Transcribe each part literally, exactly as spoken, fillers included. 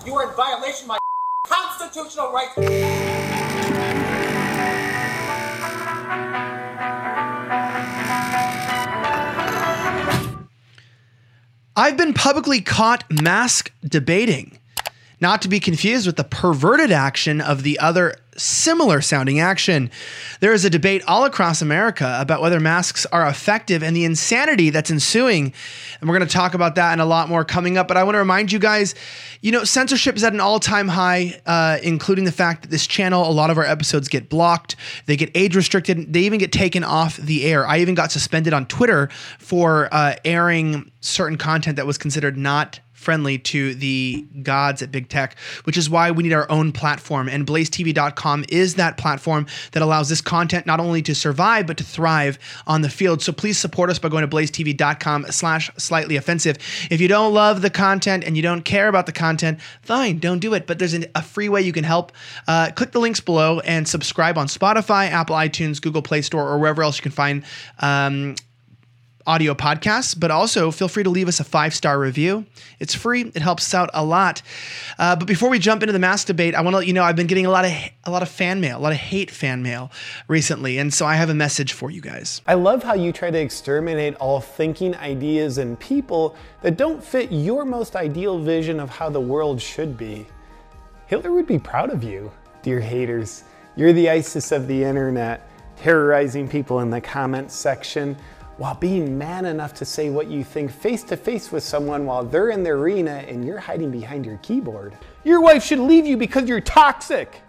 You are in violation of my constitutional rights. I've been publicly caught mask debating, not to be confused with the perverted action of the other similar sounding action. There is a debate all across America about whether masks are effective and the insanity that's ensuing. And we're going to talk about that and a lot more coming up. But I want to remind you guys, you know, censorship is at an all-time high, uh, including the fact that this channel, a lot of our episodes get blocked. They get age restricted. They even get taken off the air. I even got suspended on Twitter for uh, airing certain content that was considered not friendly to the gods at big tech, which is why we need our own platform. And blaze T V dot com is that platform that allows this content not only to survive, but to thrive on the field. So please support us by going to blaze T V dot com slash slightly offensive. If you don't love the content and you don't care about the content, fine, don't do it. But there's an, a free way you can help. Uh, click the links below and subscribe on Spotify, Apple iTunes, Google Play Store, or wherever else you can find um, audio podcasts, but also feel free to leave us a five-star review. It's free. It helps us out a lot. Uh, but before we jump into the mask debate, I want to let you know I've been getting a lot of a lot of fan mail, a lot of hate fan mail recently, and so I have a message for you guys. I love how you try to exterminate all thinking ideas and people that don't fit your most ideal vision of how the world should be. Hitler would be proud of you, dear haters. You're the ISIS of the internet, terrorizing people in the comments section, while being man enough to say what you think face to face with someone while they're in the arena and you're hiding behind your keyboard. Your wife should leave you because you're toxic.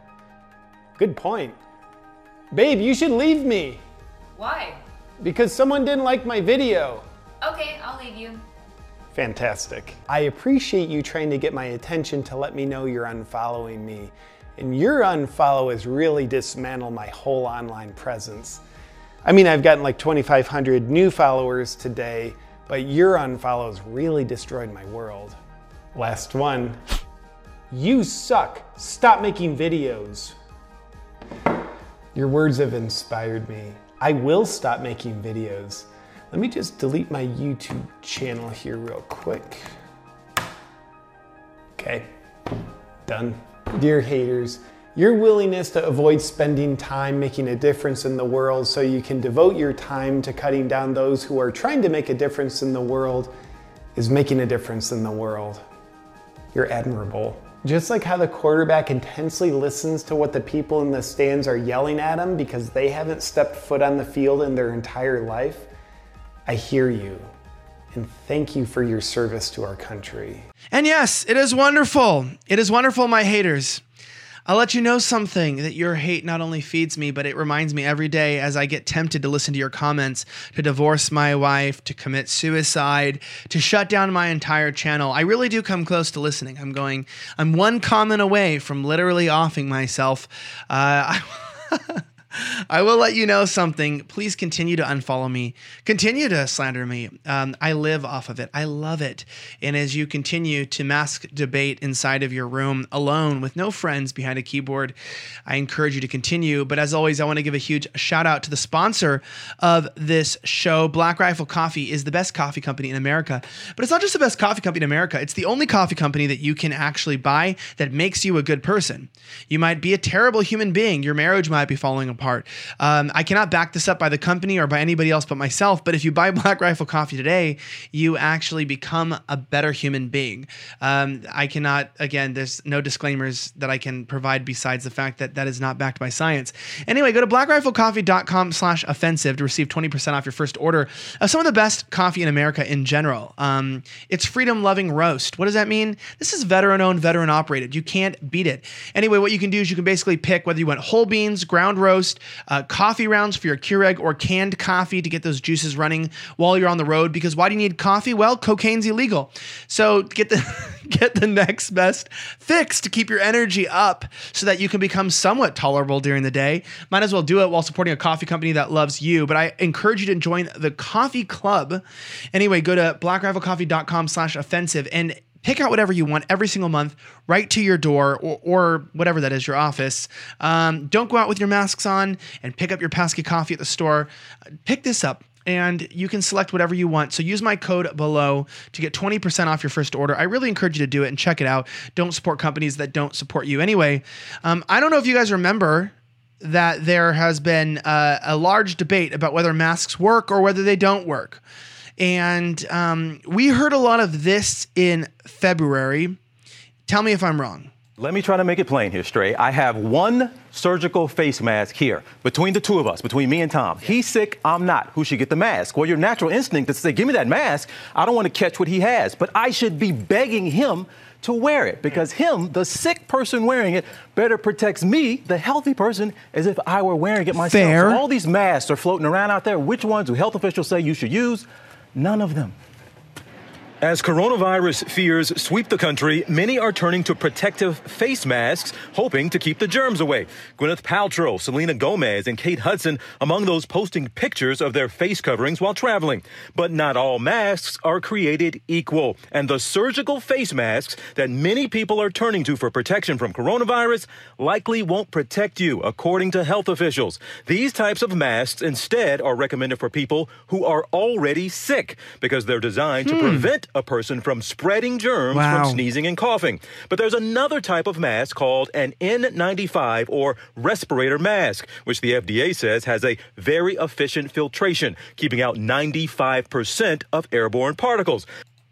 Good point. Babe, you should leave me. Why? Because someone didn't like my video. Okay, I'll leave you. Fantastic. I appreciate you trying to get my attention to let me know you're unfollowing me. And your unfollow has really dismantled my whole online presence. I mean, I've gotten like twenty-five hundred new followers today, but your unfollows really destroyed my world. Last one. You suck. Stop making videos. Your words have inspired me. I will stop making videos. Let me just delete my YouTube channel here real quick. Okay, done. Dear haters, your willingness to avoid spending time making a difference in the world so you can devote your time to cutting down those who are trying to make a difference in the world is making a difference in the world. You're admirable. Just like how the quarterback intensely listens to what the people in the stands are yelling at him because they haven't stepped foot on the field in their entire life, I hear you. And thank you for your service to our country. And yes, it is wonderful. It is wonderful, my haters. I'll let you know something, that your hate not only feeds me, but it reminds me every day as I get tempted to listen to your comments, to divorce my wife, to commit suicide, to shut down my entire channel. I really do come close to listening. I'm going, I'm one comment away from literally offing myself. Uh, I I will let you know something. Please continue to unfollow me. Continue to slander me. Um, I live off of it. I love it. And as you continue to mask debate inside of your room alone with no friends behind a keyboard, I encourage you to continue. But as always, I want to give a huge shout out to the sponsor of this show. Black Rifle Coffee is the best coffee company in America. But it's not just the best coffee company in America. It's the only coffee company that you can actually buy that makes you a good person. You might be a terrible human being. Your marriage might be falling apart. Part. Um, I cannot back this up by the company or by anybody else but myself, but if you buy Black Rifle Coffee today, you actually become a better human being. Um, I cannot, again, there's no disclaimers that I can provide besides the fact that that is not backed by science. Anyway, go to black rifle coffee dot com slash offensive to receive twenty percent off your first order of some of the best coffee in America in general. Um, it's freedom-loving roast. What does that mean? This is veteran-owned, veteran-operated. You can't beat it. Anyway, what you can do is you can basically pick whether you want whole beans, ground roast, Uh, coffee rounds for your Keurig, or canned coffee to get those juices running while you're on the road. Because why do you need coffee? Well, cocaine's illegal. So get the get the next best fix to keep your energy up so that you can become somewhat tolerable during the day. Might as well do it while supporting a coffee company that loves you. But I encourage you to join the coffee club. Anyway, go to black rifle coffee dot com slash offensive and pick out whatever you want every single month right to your door, or, or whatever that is, your office. Um, don't go out with your masks on and pick up your pesky coffee at the store. Pick this up. and you can select whatever you want. So use my code below to get twenty percent off your first order. I really encourage you to do it and check it out. Don't support companies that don't support you. Anyway, um, I don't know if you guys remember that there has been uh, a large debate about whether masks work or whether they don't work. And um, we heard a lot of this in February. Tell me if I'm wrong. Let me try to make it plain here, Stray. I have one surgical face mask here between the two of us, between me and Tom. He's sick, I'm not. Who should get the mask? Well, your natural instinct is to say, give me that mask. I don't want to catch what he has. But I should be begging him to wear it because him, the sick person wearing it, better protects me, the healthy person, as if I were wearing it myself. Fair. So all these masks are floating around out there. Which ones do health officials say you should use? None of them. As coronavirus fears sweep the country, many are turning to protective face masks, hoping to keep the germs away. Gwyneth Paltrow, Selena Gomez, and Kate Hudson among those posting pictures of their face coverings while traveling. But not all masks are created equal. And the surgical face masks that many people are turning to for protection from coronavirus likely won't protect you, according to health officials. These types of masks instead are recommended for people who are already sick because they're designed hmm. to prevent a person from spreading germs wow. from sneezing and coughing. But there's another type of mask called an N ninety-five or respirator mask, which the F D A says has a very efficient filtration, keeping out ninety-five percent of airborne particles.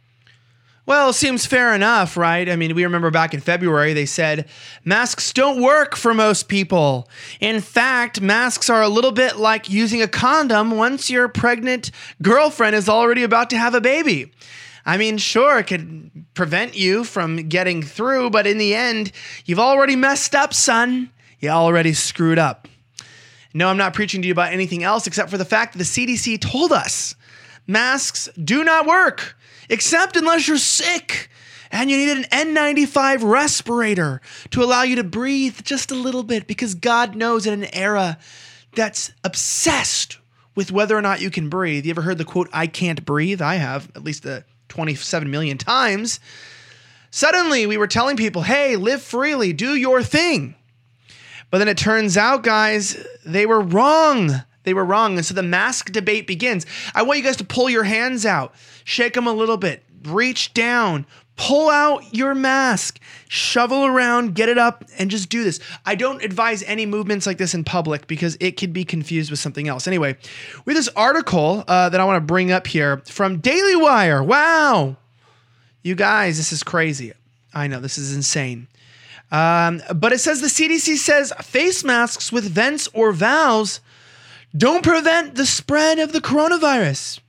Well, seems fair enough, right? I mean, we remember back in February, they said masks don't work for most people. In fact, masks are a little bit like using a condom once your pregnant girlfriend is already about to have a baby. I mean, sure, it could prevent you from getting through, but in the end, you've already messed up, son. You already screwed up. No, I'm not preaching to you about anything else except for the fact that the C D C told us masks do not work, except unless you're sick and you need an N ninety-five respirator to allow you to breathe just a little bit, because God knows in an era that's obsessed with whether or not you can breathe. You ever heard the quote, I can't breathe? I have, at least the twenty-seven million times. Suddenly we were telling people, hey, live freely, do your thing. But then it turns out, guys, they were wrong. They were wrong. And so the mask debate begins. I want you guys to pull your hands out, shake them a little bit, reach down, pull out your mask, shovel around, get it up, and just do this. I don't advise any movements like this in public because it could be confused with something else. Anyway, we have this article uh, that I want to bring up here from Daily Wire. Wow. You guys, this is crazy. I know, this is insane. Um, but it says the C D C says face masks with vents or valves don't prevent the spread of the coronavirus.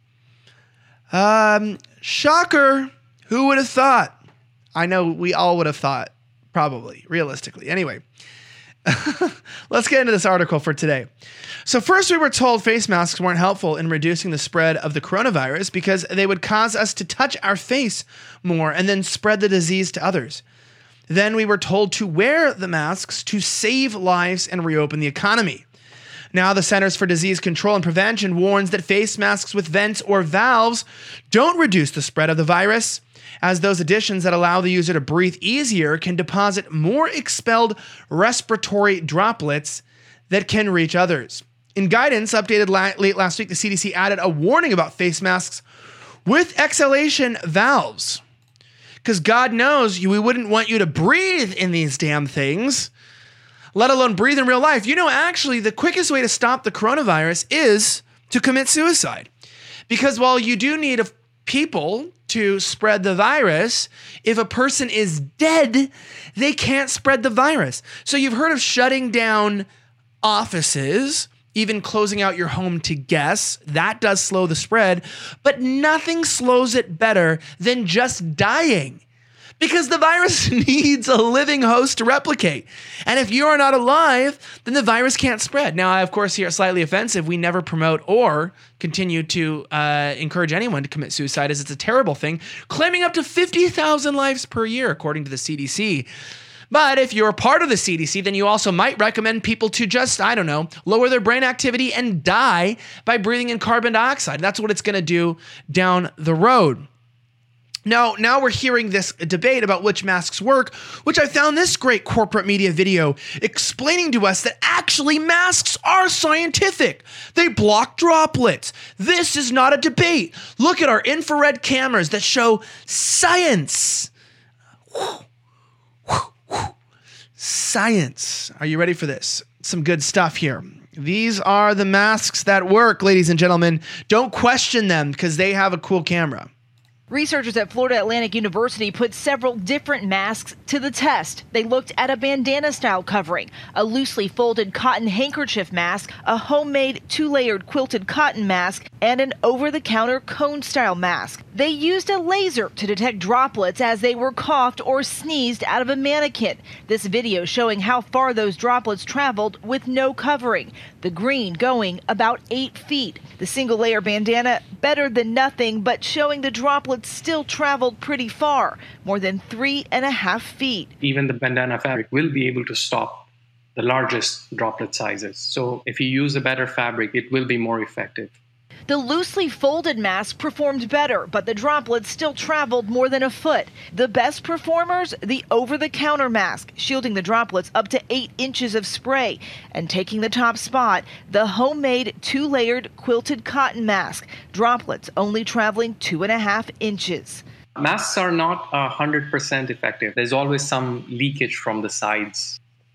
Um, shocker. Who would have thought? I know we all would have thought, probably, realistically. Anyway, let's get into this article for today. So first, we were told face masks weren't helpful in reducing the spread of the coronavirus because they would cause us to touch our face more and then spread the disease to others. Then we were told to wear the masks to save lives and reopen the economy. Now, the Centers for Disease Control and Prevention warns that face masks with vents or valves don't reduce the spread of the virus, as those additions that allow the user to breathe easier can deposit more expelled respiratory droplets that can reach others. In guidance updated la- late last week, the C D C added a warning about face masks with exhalation valves. Because God knows you, we wouldn't want you to breathe in these damn things, let alone breathe in real life. You know, actually, the quickest way to stop the coronavirus is to commit suicide. Because while you do need a, people to spread the virus, if a person is dead, they can't spread the virus. So you've heard of shutting down offices, even closing out your home to guests. That does slow the spread, but nothing slows it better than just dying. Because the virus needs a living host to replicate. And if you are not alive, then the virus can't spread. Now, I, of course, here slightly offensive. We never promote or continue to uh, encourage anyone to commit suicide, as it's a terrible thing, claiming up to fifty thousand lives per year, according to the C D C. But if you're part of the C D C, then you also might recommend people to just, I don't know, lower their brain activity and die by breathing in carbon dioxide. That's what it's going to do down the road. Now, now we're hearing this debate about which masks work, which I found this great corporate media video explaining to us that actually masks are scientific. They block droplets. This is not a debate. Look at our infrared cameras that show science. Science. Are you ready for this? Some good stuff here. These are the masks that work, ladies and gentlemen. Don't question them because they have a cool camera. Researchers at Florida Atlantic University put several different masks to the test. They looked at a bandana-style covering, a loosely folded cotton handkerchief mask, a homemade two-layered quilted cotton mask, and an over-the-counter cone-style mask. They used a laser to detect droplets as they were coughed or sneezed out of a mannequin. This video showing how far those droplets traveled with no covering. The green going about eight feet. The single-layer bandana better than nothing, but showing the droplets still traveled pretty far, more than three and a half feet. Even the bandana fabric will be able to stop the largest droplet sizes. So if you use a better fabric, it will be more effective. The loosely folded mask performed better, but the droplets still traveled more than a foot. The best performers, the over-the-counter mask, shielding the droplets up to eight inches of spray. And taking the top spot, the homemade two-layered quilted cotton mask, droplets only traveling two and a half inches. Masks are not one hundred percent effective. There's always some leakage from the sides.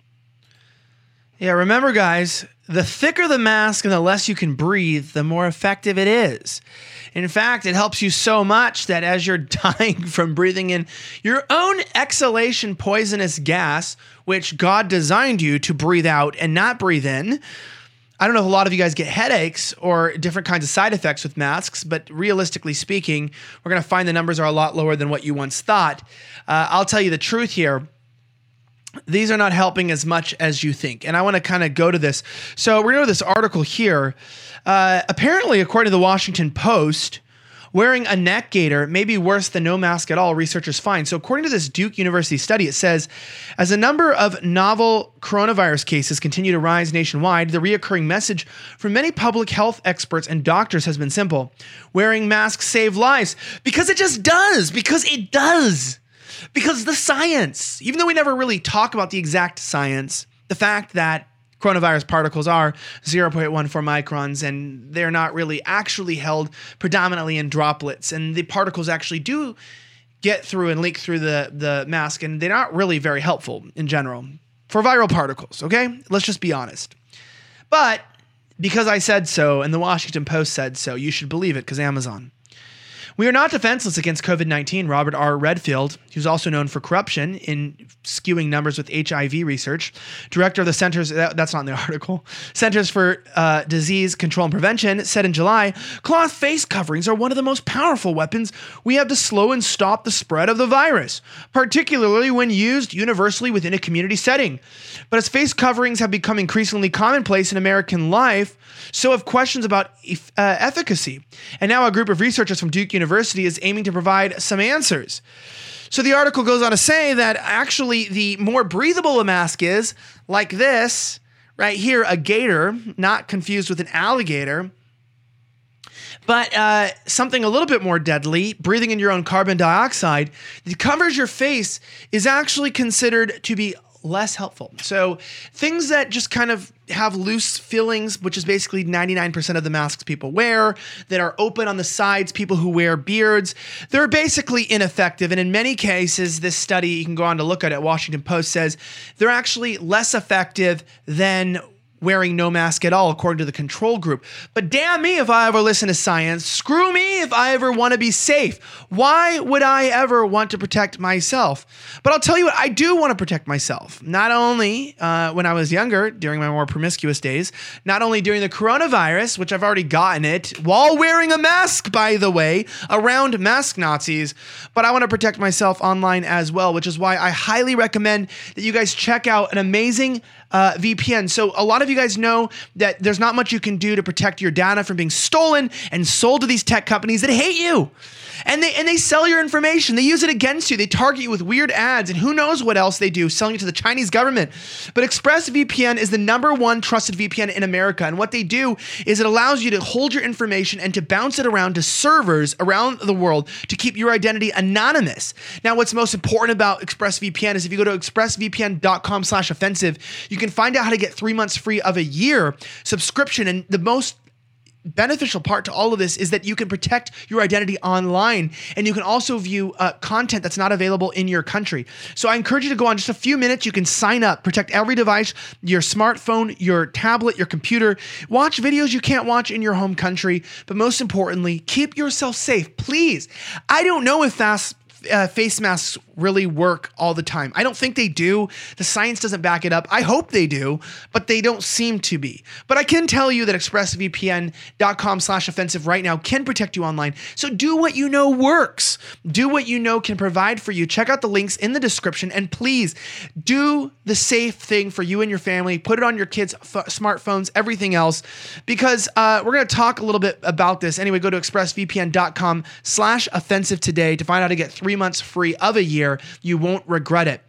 Yeah, remember, guys, the thicker the mask and the less you can breathe, the more effective it is. In fact, it helps you so much that as you're dying from breathing in your own exhalation poisonous gas, which God designed you to breathe out and not breathe in, I don't know if a lot of you guys get headaches or different kinds of side effects with masks, but realistically speaking, we're going to find the numbers are a lot lower than what you once thought. Uh, I'll tell you the truth here. These are not helping as much as you think. And I want to kind of go to this. So we're going to go to this article here. Uh, apparently, according to the Washington Post, wearing a neck gaiter may be worse than no mask at all, researchers find. So according to this Duke University study, it says, as a number of novel coronavirus cases continue to rise nationwide, the reoccurring message from many public health experts and doctors has been simple. Wearing masks save lives. Because it just does. Because it does. Because the science, even though we never really talk about the exact science, the fact that coronavirus particles are zero point one four microns and they're not really actually held predominantly in droplets, and the particles actually do get through and leak through the, the mask, and they're not really very helpful in general for viral particles, okay? Let's just be honest. But because I said so and the Washington Post said so, you should believe it because Amazon. We are not defenseless against COVID nineteen, Robert R. Redfield, who's also known for corruption in skewing numbers with H I V research, director of the Centers, that, that's not in the article, Centers for uh, Disease Control and Prevention, said in July, cloth face coverings are one of the most powerful weapons we have to slow and stop the spread of the virus, particularly when used universally within a community setting. But as face coverings have become increasingly commonplace in American life, so have questions about uh, efficacy. And now a group of researchers from Duke University is aiming to provide some answers. So the article goes on to say that actually the more breathable a mask is, like this, right here, a gator, not confused with an alligator, but uh, something a little bit more deadly, breathing in your own carbon dioxide, that covers your face, is actually considered to be less helpful. So things that just kind of have loose fillings, which is basically ninety-nine percent of the masks people wear, that are open on the sides, people who wear beards, they're basically ineffective. And in many cases, this study, you can go on to look at it, Washington Post says, they're actually less effective than wearing no mask at all, according to the control group. But damn me if I ever listen to science. Screw me if I ever want to be safe. Why would I ever want to protect myself? But I'll tell you what, I do want to protect myself. Not only uh, when I was younger, during my more promiscuous days, not only during the coronavirus, which I've already gotten it, while wearing a mask, by the way, around mask Nazis, but I want to protect myself online as well, which is why I highly recommend that you guys check out an amazing Uh, V P N. So a lot of you guys know that there's not much you can do to protect your data from being stolen and sold to these tech companies that hate you. And they and they sell your information. They use it against you. They target you with weird ads and who knows what else they do, selling it to the Chinese government. But ExpressVPN is the number one trusted V P N in America. And what they do is it allows you to hold your information and to bounce it around to servers around the world to keep your identity anonymous. Now, what's most important about ExpressVPN is if you go to expressvpn.com slash offensive, you can find out how to get three months free of a year subscription. And the most beneficial part to all of this is that you can protect your identity online and you can also view uh, content that's not available in your country. So I encourage you to go on just a few minutes. You can sign up, protect every device, your smartphone, your tablet, your computer, watch videos you can't watch in your home country. But most importantly, keep yourself safe, please. I don't know if fast Uh, face masks really work all the time. I don't think they do. The science doesn't back it up. I hope they do, but they don't seem to be. But I can tell you that expressvpn.com slash offensive right now can protect you online. So do what you know works. Do what you know can provide for you. Check out the links in the description and please do the safe thing for you and your family. Put it on your kids' f- smartphones, everything else, because uh, we're going to talk a little bit about this. Anyway, go to expressvpn.com slash offensive today to find out how to get three months free of a year. You won't regret it.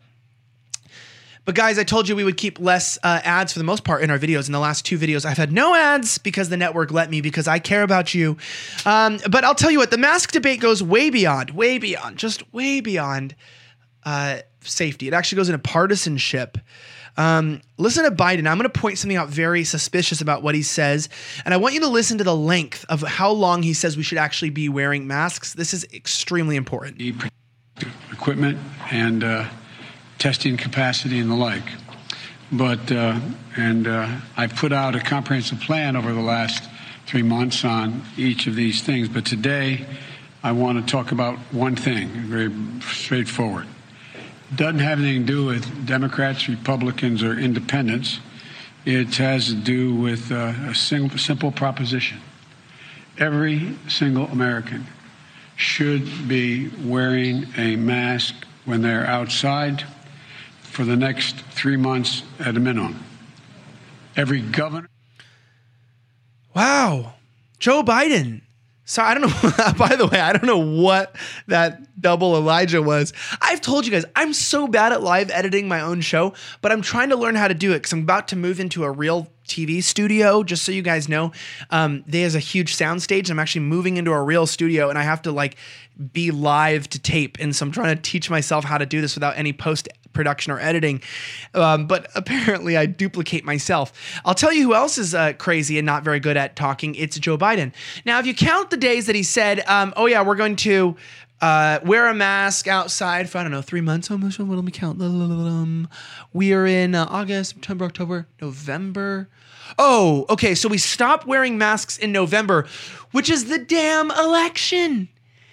But guys, I told you we would keep less uh, ads for the most part in our videos. In the last two videos, I've had no ads because the network let me, because I care about you. Um, but I'll tell you what, the mask debate goes way beyond, way beyond, just way beyond uh, safety. It actually goes into partisanship. Um, listen to Biden. I'm going to point something out very suspicious about what he says. And I want you to listen to the length of how long he says we should actually be wearing masks. This is extremely important. Equipment and uh, testing capacity and the like. But, uh, and uh, I've put out a comprehensive plan over the last three months on each of these things. But today, I want to talk about one thing, very straightforward. Doesn't have anything to do with Democrats, Republicans, or independents. It has to do with uh, a single, simple proposition. Every single American should be wearing a mask when they're outside for the next three months at a minimum. Every governor. Wow. Joe Biden. So I don't know. By the way, I don't know what that double Elijah was. I've told you guys, I'm so bad at live editing my own show, but I'm trying to learn how to do it because I'm about to move into a real T V studio. Just so you guys know, um, there's a huge sound stage. I'm actually moving into a real studio and I have to like be live to tape. And so I'm trying to teach myself how to do this without any post production or editing. Um, but apparently I duplicate myself. I'll tell you who else is uh, crazy and not very good at talking. It's Joe Biden. Now, if you count the days that he said, um, oh yeah, we're going to uh, wear a mask outside for, I don't know, three months. Oh, let me count. We are in uh, August, September, October, November. Oh, okay. So we stopped wearing masks in November, which is the damn election.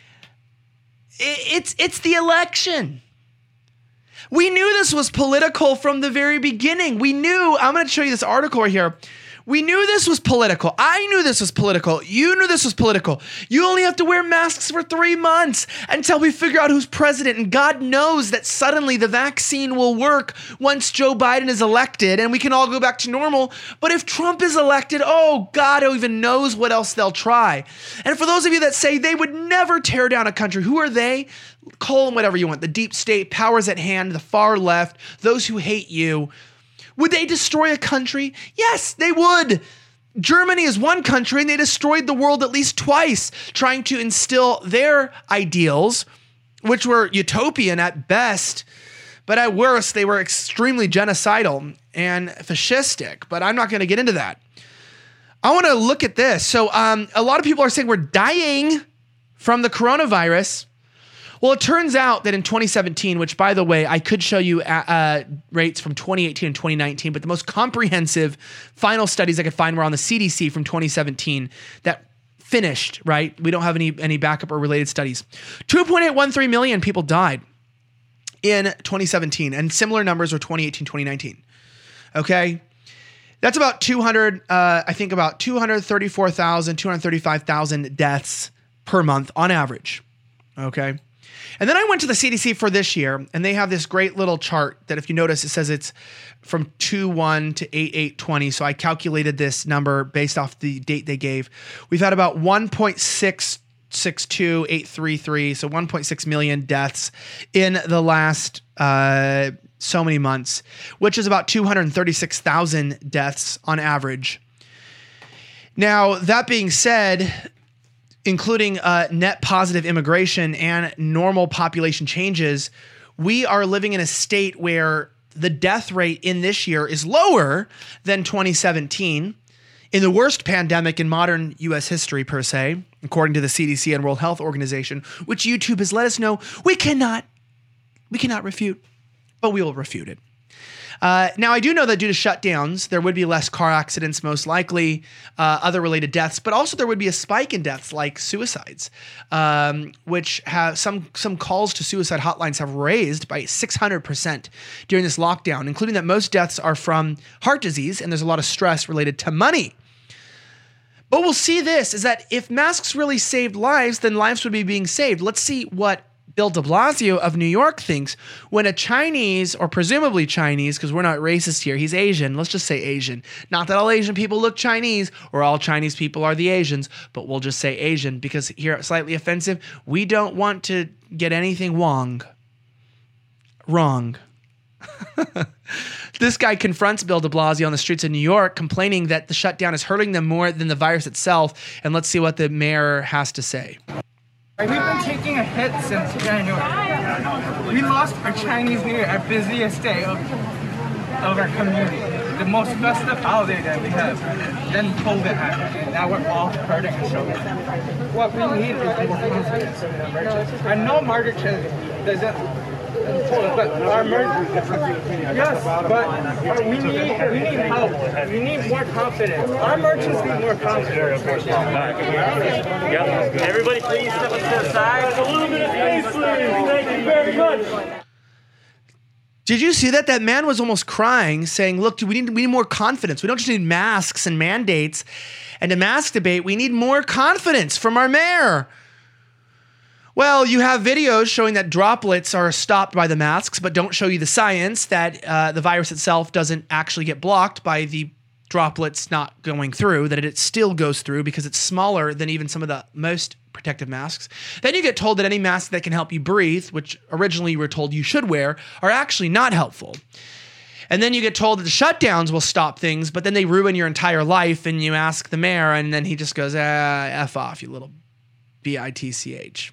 It's, it's the election. We knew this was political from the very beginning. We knew, I'm going to show you this article right here. We knew this was political. I knew this was political. You knew this was political. You only have to wear masks for three months until we figure out who's president. And God knows that suddenly the vaccine will work once Joe Biden is elected and we can all go back to normal. But if Trump is elected, oh, God, who even knows what else they'll try. And for those of you that say they would never tear down a country, who are they? Call them whatever you want. The deep state, powers at hand, the far left, those who hate you. Would they destroy a country? Yes, they would. Germany is one country and they destroyed the world at least twice, trying to instill their ideals, which were utopian at best, but at worst, they were extremely genocidal and fascistic, but I'm not going to get into that. I want to look at this. So um, a lot of people are saying we're dying from the coronavirus. Well, it turns out that in twenty seventeen, which, by the way, I could show you uh, rates from twenty eighteen and twenty nineteen, but the most comprehensive final studies I could find were on the C D C from twenty seventeen that finished, right? We don't have any, any backup or related studies. two point eight one three million people died in twenty seventeen, and similar numbers were twenty eighteen, twenty nineteen. Okay? That's about two hundred, uh, I think about two hundred thirty-four thousand, two hundred thirty-five thousand deaths per month on average. Okay? And then I went to the C D C for this year, and they have this great little chart that if you notice, it says it's from two one to eight eight twenty. So I calculated this number based off the date they gave. We've had about one point six six two eight three three, so one point six million deaths in the last uh, so many months, which is about two hundred thirty-six thousand deaths on average. Now, that being said, including uh, net positive immigration and normal population changes, we are living in a state where the death rate in this year is lower than twenty seventeen, in the worst pandemic in modern U S history, per se, according to the C D C and World Health Organization, which YouTube has let us know we cannot, we cannot refute, but we will refute it. Uh, now, I do know that due to shutdowns, there would be less car accidents, most likely, uh, other related deaths, but also there would be a spike in deaths like suicides, um, which have some some calls to suicide hotlines have raised by six hundred percent during this lockdown, including that most deaths are from heart disease, and there's a lot of stress related to money. But we'll see this, is that if masks really saved lives, then lives would be being saved. Let's see what Bill de Blasio of New York thinks when a Chinese, or presumably Chinese, because we're not racist here, he's Asian, let's just say Asian. Not that all Asian people look Chinese, or all Chinese people are the Asians, but we'll just say Asian, because here at Slightly Offensive, we don't want to get anything wrong. Wrong. This guy confronts Bill de Blasio on the streets of New York, complaining that the shutdown is hurting them more than the virus itself, and let's see what the mayor has to say. We've been taking a hit since January. We lost our Chinese New Year, our busiest day of, of our community, the most festive holiday that we have. Then COVID happened, and now we're all hurting and struggling. What we need is more confidence in the merchants. I know market doesn't, but our merchants, yes, but we need we need help. We need more confidence. Our merchants need more confidence. Yep. Everybody, please step to the side. A little bit of space, please. Thank you very much. Did you see that? That man was almost crying, saying, look, we need, we need more confidence. We don't just need masks and mandates and a mask debate. We need more confidence from our mayor. Well, you have videos showing that droplets are stopped by the masks, but don't show you the science that uh, the virus itself doesn't actually get blocked by the droplets not going through, that it still goes through because it's smaller than even some of the most protective masks. Then you get told that any masks that can help you breathe, which originally you were told you should wear, are actually not helpful. And then you get told that the shutdowns will stop things, but then they ruin your entire life, and you ask the mayor, and then he just goes, ah, F off, you little B I T C H.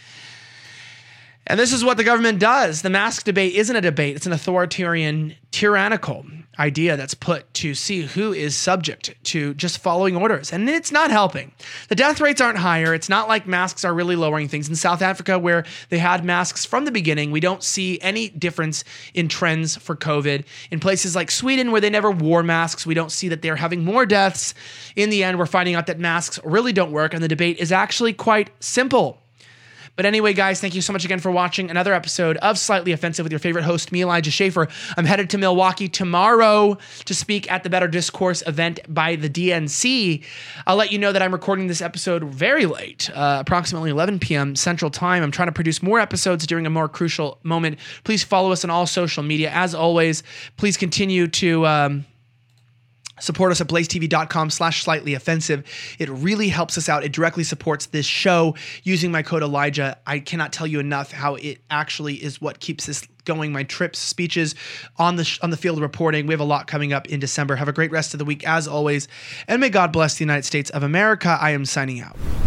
And this is what the government does. The mask debate isn't a debate. It's an authoritarian, tyrannical idea that's put to see who is subject to just following orders. And it's not helping. The death rates aren't higher. It's not like masks are really lowering things. In South Africa, where they had masks from the beginning, we don't see any difference in trends for COVID. In places like Sweden, where they never wore masks, we don't see that they're having more deaths. In the end, we're finding out that masks really don't work, and the debate is actually quite simple. But anyway, guys, thank you so much again for watching another episode of Slightly Offensive with your favorite host, me, Elijah Schaffer. I'm headed to Milwaukee tomorrow to speak at the Better Discourse event by the D N C. I'll let you know that I'm recording this episode very late, uh, approximately eleven p.m. Central Time. I'm trying to produce more episodes during a more crucial moment. Please follow us on all social media. As always, please continue to... Um, Support us at blazetv.com slash slightly offensive. It really helps us out. It directly supports this show using my code Elijah. I cannot tell you enough how it actually is what keeps this going. My trips, speeches, on the sh- on the field reporting. We have a lot coming up in December. Have a great rest of the week as always. And may God bless the United States of America. I am signing out.